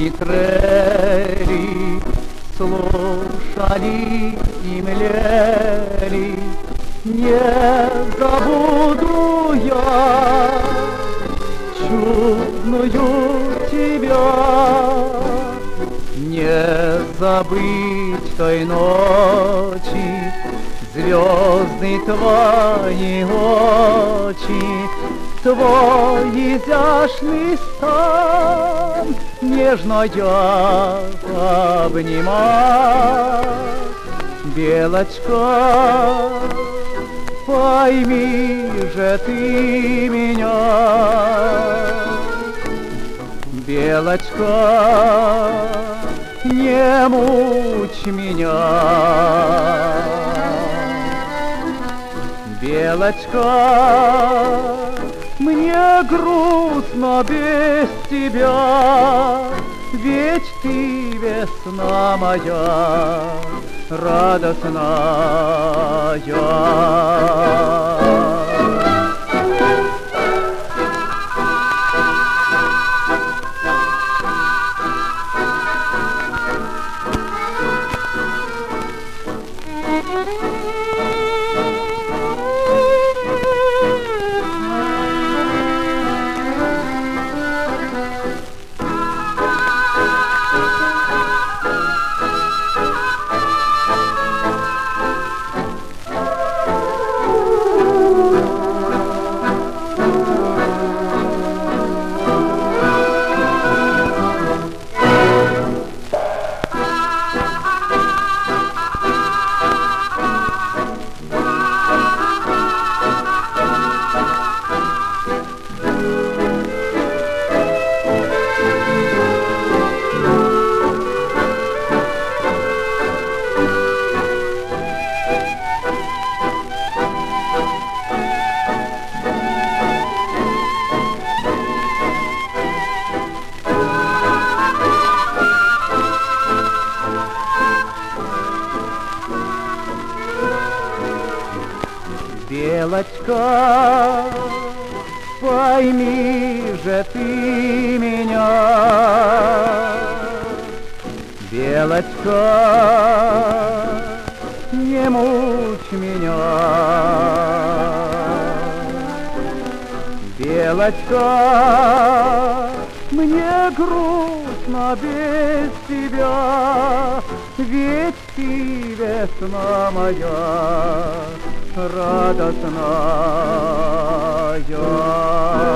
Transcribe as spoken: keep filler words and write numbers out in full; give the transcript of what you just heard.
трели, слушали и млели. Не забуду я чудную тебя, не забыть той ночи, звезды твои очи, твой изящный стан нежно я обнимал. Белочка, пойми же ты меня, Белочка, не мучь меня. Белочка, мне грустно без тебя, ведь ты весна моя радостная. Белочка, пойми же ты меня, Белочка, не мучь меня. Белочка, мне грустно без тебя, ведь ты весна моя радостная.